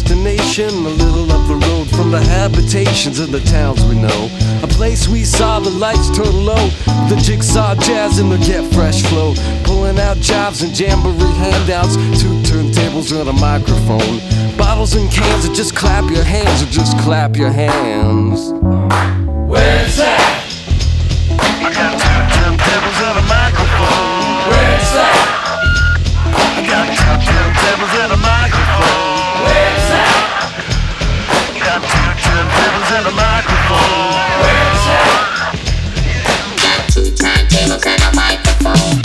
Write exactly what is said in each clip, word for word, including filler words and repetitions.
destination, a little up the road from the habitations of the towns we know. A place we saw the lights turn low, the jigsaw jazz and the get fresh flow, pulling out jobs and jamboree handouts, two turntables and a microphone, bottles and cans, and just clap your hands, or just clap your hands. Where's that? I got two turntables and a microphone. Where's that? I got two turntables and a microphone. Where's that? Got two turntables and a microphone. Where's that? Two turntables and a microphone.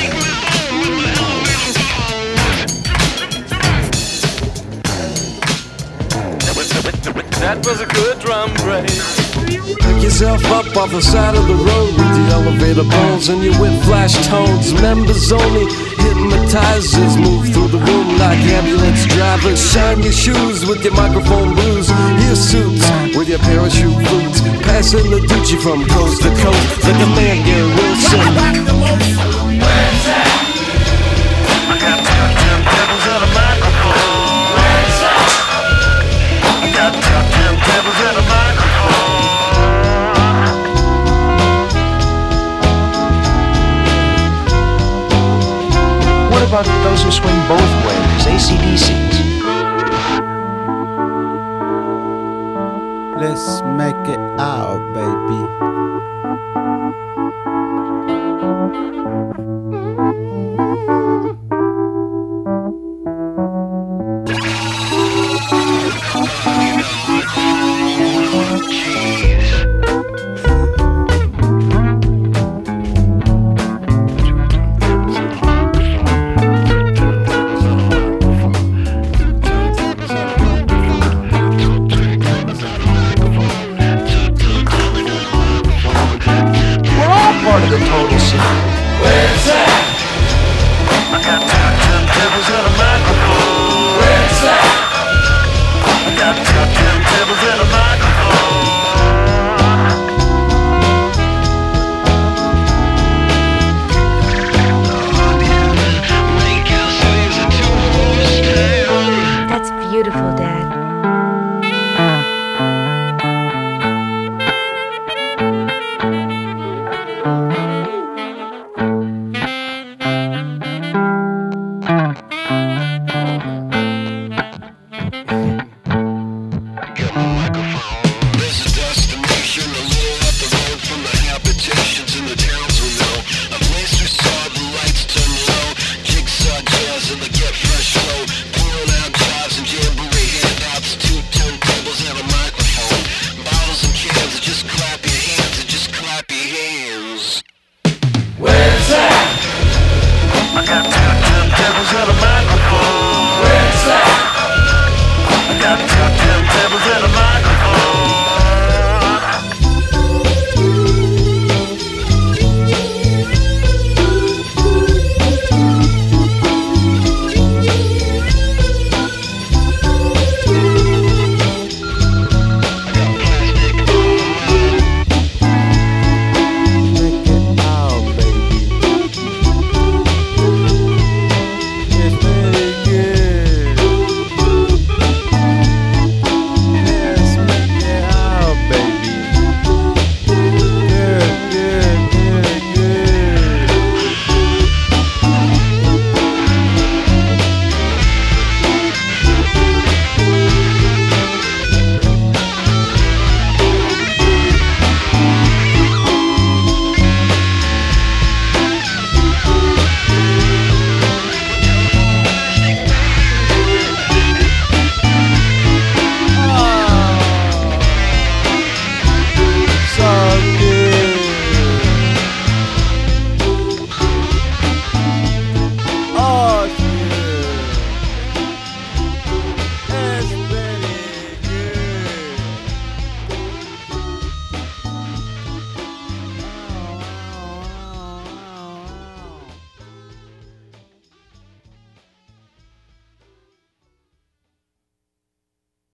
That was a good drum break. Pick yourself up off the side of the road with the elevator bones and your whip flash tones. Members only, hypnotizers move through the room like ambulance drivers. Shine your shoes with your microphone blues, your suits with your parachute boots, passing the Gucci from coast to coast like a man Gary Wilson. Where's that? I got two turntables and a microphone. Where's that? I got two turntables and a microphone. What about those who swing both ways, A C D Cs? Let's make it out, baby.